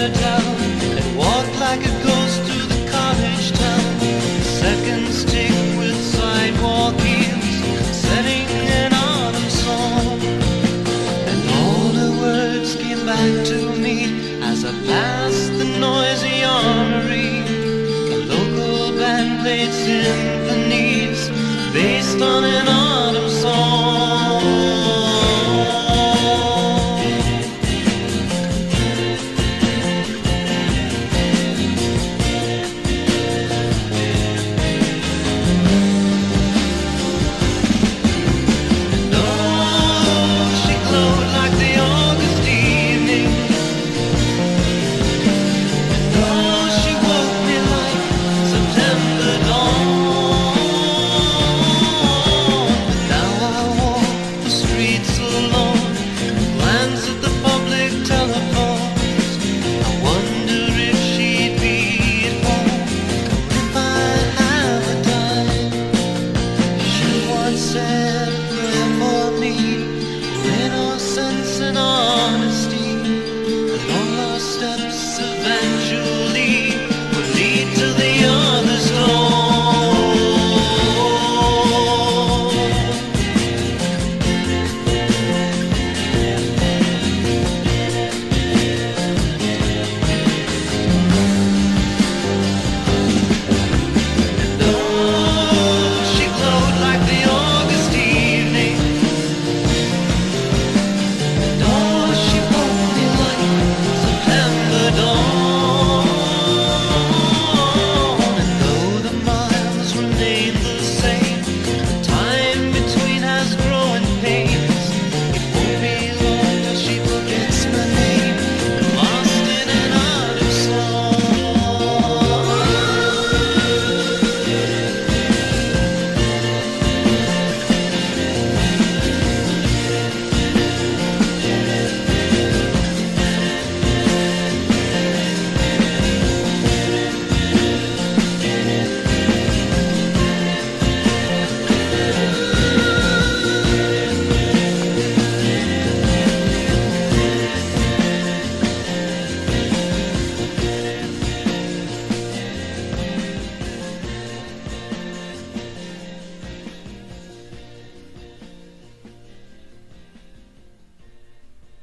her down and walked like a ghost to the cottage town. The second stick with sidewalk heels, setting an autumn song. And all the words came back to me as I passed the noisy armory. A local band played symphonies based on an